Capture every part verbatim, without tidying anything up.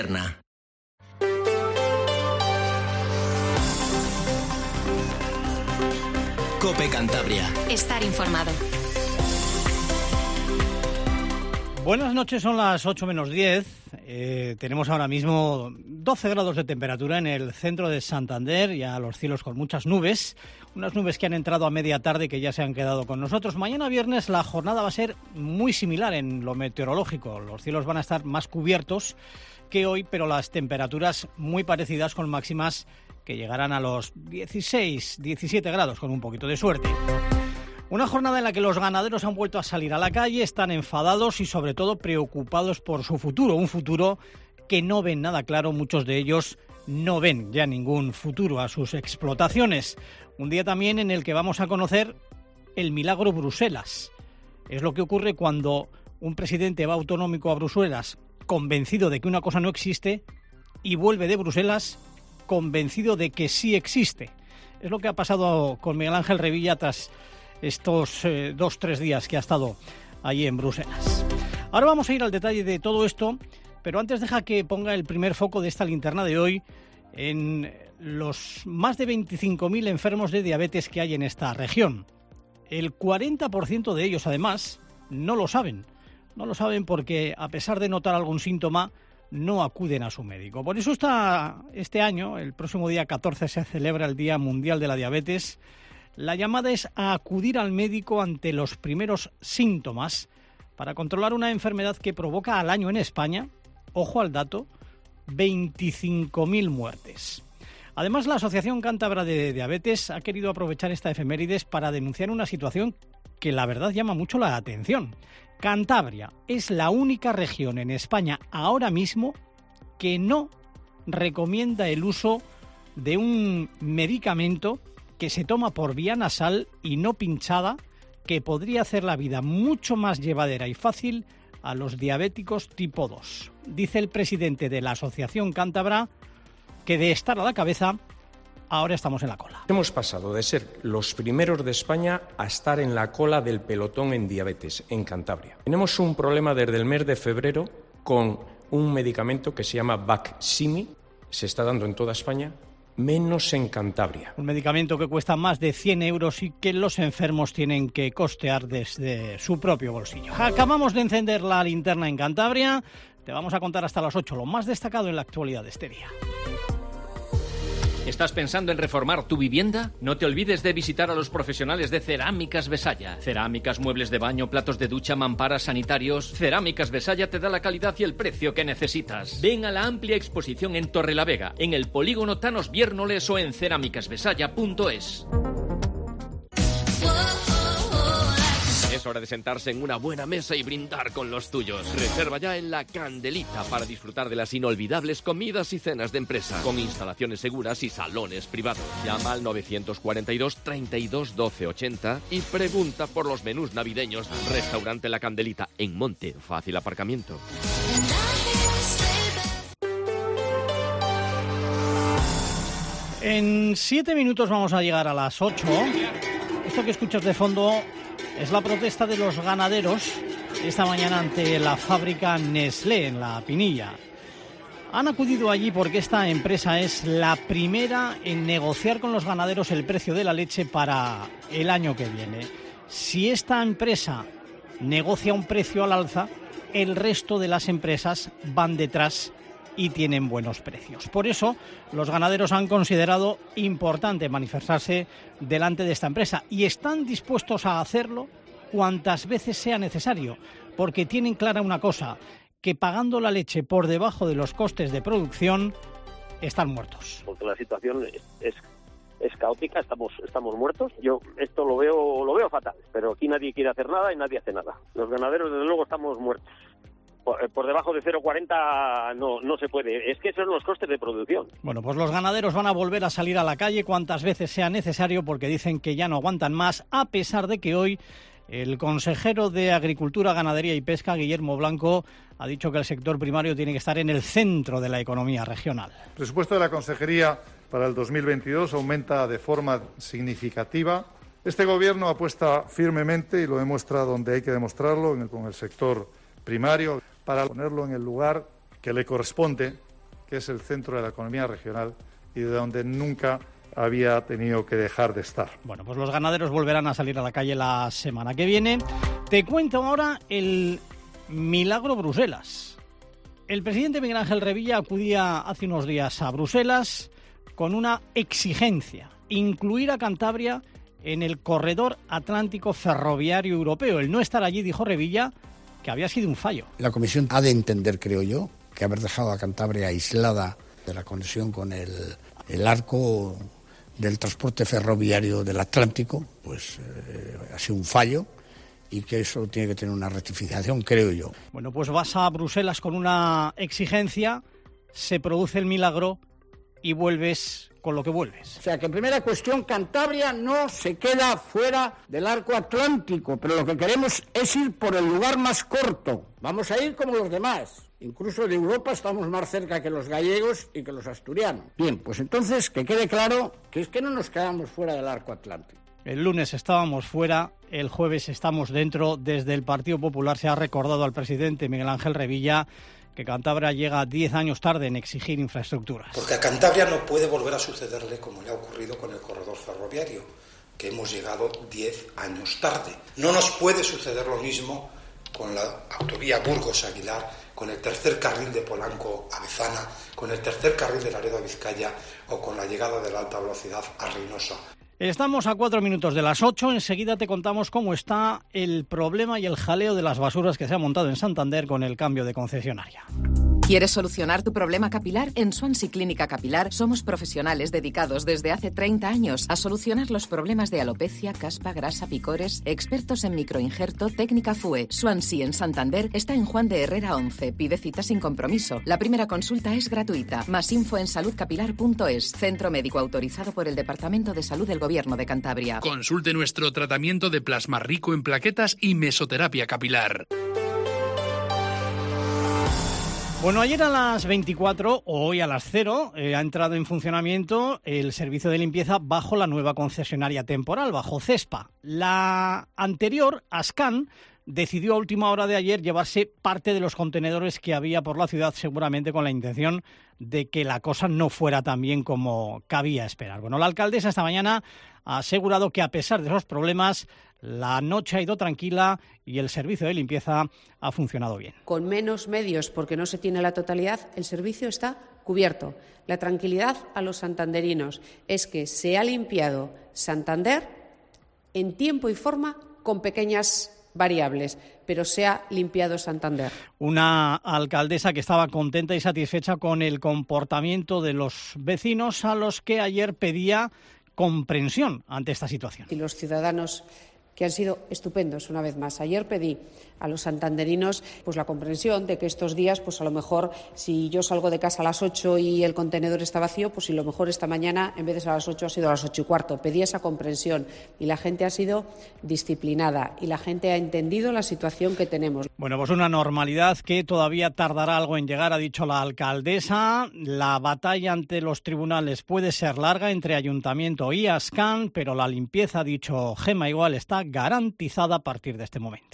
COPE Cantabria. Estar informado. Buenas noches, son las ocho menos diez. Eh, tenemos ahora mismo doce grados de temperatura en el centro de Santander, ya los cielos con muchas nubes, unas nubes que han entrado a media tarde y que ya se han quedado con nosotros. Mañana viernes la jornada va a ser muy similar en lo meteorológico, los cielos van a estar más cubiertos que hoy, pero las temperaturas muy parecidas, con máximas que llegarán a los dieciséis, diecisiete grados con un poquito de suerte. Una jornada en la que los ganaderos han vuelto a salir a la calle, están enfadados y sobre todo preocupados por su futuro, un futuro que no ven nada claro, muchos de ellos no ven ya ningún futuro a sus explotaciones. Un día también en el que vamos a conocer el milagro Bruselas. Es lo que ocurre cuando un presidente va autonómico a Bruselas convencido de que una cosa no existe y vuelve de Bruselas convencido de que sí existe. Es lo que ha pasado con Miguel Ángel Revilla tras estos eh, dos, tres días que ha estado allí en Bruselas. Ahora vamos a ir al detalle de todo esto, pero antes deja que ponga el primer foco de esta linterna de hoy en los más de veinticinco mil enfermos de diabetes que hay en esta región. El cuarenta por ciento de ellos, además, no lo saben. No lo saben porque, a pesar de notar algún síntoma, no acuden a su médico. Por eso está este año, el próximo día catorce, se celebra el Día Mundial de la Diabetes. La llamada es a acudir al médico ante los primeros síntomas para controlar una enfermedad que provoca al año en España, ojo al dato, veinticinco mil muertes. Además, la Asociación Cántabra de Diabetes ha querido aprovechar esta efemérides para denunciar una situación que la verdad llama mucho la atención. Cantabria es la única región en España ahora mismo que no recomienda el uso de un medicamento que se toma por vía nasal y no pinchada, que podría hacer la vida mucho más llevadera y fácil a los diabéticos tipo dos. Dice el presidente de la Asociación Cántabra que de estar a la cabeza, ahora estamos en la cola. Hemos pasado de ser los primeros de España a estar en la cola del pelotón en diabetes, en Cantabria. Tenemos un problema desde el mes de febrero con un medicamento que se llama Baqsimi, se está dando en toda España, menos en Cantabria. Un medicamento que cuesta más de cien euros y que los enfermos tienen que costear desde su propio bolsillo. Acabamos de encender la linterna en Cantabria. Te vamos a contar hasta las ocho lo más destacado en la actualidad de este día. ¿Estás pensando en reformar tu vivienda? No te olvides de visitar a los profesionales de Cerámicas Besaya. Cerámicas, muebles de baño, platos de ducha, mamparas, sanitarios. Cerámicas Besaya te da la calidad y el precio que necesitas. Ven a la amplia exposición en Torrelavega, en el Polígono Thanos Viérnoles o en cerámicas besaya punto es. Es hora de sentarse en una buena mesa y brindar con los tuyos. Reserva ya en La Candelita para disfrutar de las inolvidables comidas y cenas de empresa, con instalaciones seguras y salones privados. Llama al novecientos cuarenta y dos, treinta y dos, doce, ochenta y pregunta por los menús navideños. Restaurante La Candelita, en Monte, fácil aparcamiento. En siete minutos vamos a llegar a las ocho. Esto que escuchas de fondo es la protesta de los ganaderos esta mañana ante la fábrica Nestlé en La Pinilla. Han acudido allí porque esta empresa es la primera en negociar con los ganaderos el precio de la leche para el año que viene. Si esta empresa negocia un precio al alza, el resto de las empresas van detrás y tienen buenos precios. Por eso, los ganaderos han considerado importante manifestarse delante de esta empresa y están dispuestos a hacerlo cuantas veces sea necesario, porque tienen clara una cosa, que pagando la leche por debajo de los costes de producción, están muertos. Porque la situación es, es, es caótica, estamos estamos muertos. Yo esto lo veo lo veo fatal, pero aquí nadie quiere hacer nada y nadie hace nada. Los ganaderos, desde luego, estamos muertos. Por, por debajo de cero coma cuarenta no, no se puede. Es que esos son los costes de producción. Bueno, pues los ganaderos van a volver a salir a la calle cuantas veces sea necesario porque dicen que ya no aguantan más, a pesar de que hoy el consejero de Agricultura, Ganadería y Pesca, Guillermo Blanco, ha dicho que el sector primario tiene que estar en el centro de la economía regional. El presupuesto de la Consejería para el dos mil veintidós aumenta de forma significativa. Este Gobierno apuesta firmemente, y lo demuestra donde hay que demostrarlo, en el, con el sector primario, para ponerlo en el lugar que le corresponde que es el centro de la economía regional y de donde nunca había tenido que dejar de estar. Bueno, pues los ganaderos volverán a salir a la calle la semana que viene. Te cuento ahora el milagro Bruselas. El presidente Miguel Ángel Revilla acudía hace unos días a Bruselas con una exigencia: incluir a Cantabria en el corredor atlántico ferroviario europeo. El no estar allí, dijo Revilla, que había sido un fallo. La Comisión ha de entender, creo yo, que haber dejado a Cantabria aislada de la conexión con el, el arco del transporte ferroviario del Atlántico, pues eh, ha sido un fallo y que eso tiene que tener una rectificación, creo yo. Bueno, pues vas a Bruselas con una exigencia, se produce el milagro y vuelves con lo que vuelves. O sea, que en primera cuestión, Cantabria no se queda fuera del arco atlántico, pero lo que queremos es ir por el lugar más corto. Vamos a ir como los demás. Incluso de Europa estamos más cerca que los gallegos y que los asturianos. Bien, pues entonces que quede claro que es que no nos quedamos fuera del arco atlántico. El lunes estábamos fuera, el jueves estamos dentro. Desde el Partido Popular se ha recordado al presidente Miguel Ángel Revilla que Cantabria llega diez años tarde en exigir infraestructuras. Porque a Cantabria no puede volver a sucederle como le ha ocurrido con el corredor ferroviario, que hemos llegado diez años tarde. No nos puede suceder lo mismo con la autovía Burgos-Aguilar, con el tercer carril de Polanco a Bezana, con el tercer carril de Laredo a Vizcaya o con la llegada de la alta velocidad a Reynosa. Estamos a cuatro minutos de las ocho. Enseguida te contamos cómo está el problema y el jaleo de las basuras que se ha montado en Santander con el cambio de concesionaria. ¿Quieres solucionar tu problema capilar? En Swansea Clínica Capilar somos profesionales dedicados desde hace treinta años a solucionar los problemas de alopecia, caspa, grasa, picores, expertos en microinjerto, técnica F U E. Swansea en Santander está en Juan de Herrera once. Pide cita sin compromiso. La primera consulta es gratuita. Más info en salud capilar punto es. Centro médico autorizado por el Departamento de Salud del Gobierno de Cantabria. Consulte nuestro tratamiento de plasma rico en plaquetas y mesoterapia capilar. Bueno, ayer a las veinticuatro, o hoy a las cero, eh, ha entrado en funcionamiento el servicio de limpieza bajo la nueva concesionaria temporal, bajo CESPA. La anterior, Ascan, decidió a última hora de ayer llevarse parte de los contenedores que había por la ciudad, seguramente con la intención de que la cosa no fuera tan bien como cabía esperar. Bueno, la alcaldesa esta mañana ha asegurado que a pesar de esos problemas, la noche ha ido tranquila y el servicio de limpieza ha funcionado bien. Con menos medios, porque no se tiene la totalidad, el servicio está cubierto. La tranquilidad a los santanderinos es que se ha limpiado Santander en tiempo y forma con pequeñas variables, pero se ha limpiado Santander. Una alcaldesa que estaba contenta y satisfecha con el comportamiento de los vecinos, a los que ayer pedía comprensión ante esta situación. Y los ciudadanos, que han sido estupendos una vez más. Ayer pedí a los santanderinos pues la comprensión de que estos días, pues a lo mejor, si yo salgo de casa a las ocho y el contenedor está vacío, pues si lo mejor esta mañana, en vez de ser a las ocho, ha sido a las ocho y cuarto. Pedí esa comprensión y la gente ha sido disciplinada y la gente ha entendido la situación que tenemos. Bueno, pues una normalidad que todavía tardará algo en llegar, ha dicho la alcaldesa. La batalla ante los tribunales puede ser larga entre Ayuntamiento y Ascan, pero la limpieza, ha dicho Gemma Igual, está garantizada a partir de este momento.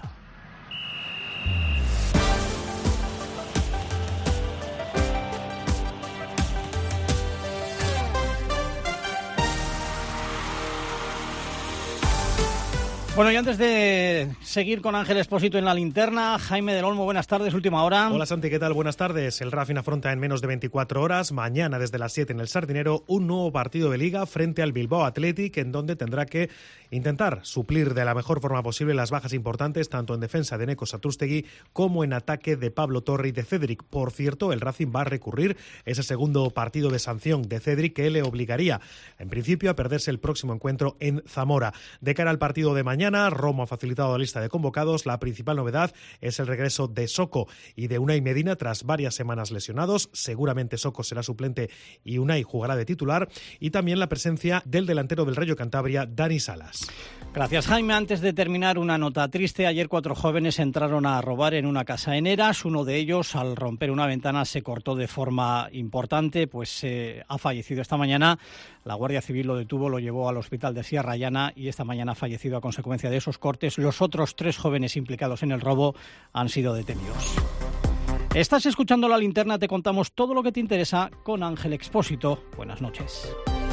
Bueno, y antes de seguir con Ángel Expósito en la linterna, Jaime del Olmo, buenas tardes, última hora. Hola Santi, ¿qué tal? Buenas tardes. El Racing afronta en menos de veinticuatro horas, mañana desde las siete en el Sardinero, un nuevo partido de Liga frente al Bilbao Athletic, en donde tendrá que intentar suplir de la mejor forma posible las bajas importantes, tanto en defensa de Neko Satrústegui como en ataque de Pablo Torre y de Cédric. Por cierto, el Racing va a recurrir ese segundo partido de sanción de Cédric, que le obligaría, en principio, a perderse el próximo encuentro en Zamora. De cara al partido de mañana, Romo ha facilitado la lista de convocados. La principal novedad es el regreso de Soko y de Unai Medina tras varias semanas lesionados. Seguramente Soko será suplente y Unai jugará de titular. Y también la presencia del delantero del Rayo Cantabria, Dani Salas. Gracias, Jaime. Antes de terminar, una nota triste. Ayer cuatro jóvenes entraron a robar en una casa en Eras. Uno de ellos, al romper una ventana, se cortó de forma importante, pues eh, ha fallecido esta mañana. La Guardia Civil lo detuvo, lo llevó al hospital de Sierra Llana y esta mañana ha fallecido a consecuencia de esos cortes. Los otros tres jóvenes implicados en el robo han sido detenidos. Estás escuchando La Linterna, te contamos todo lo que te interesa con Ángel Expósito. Buenas noches.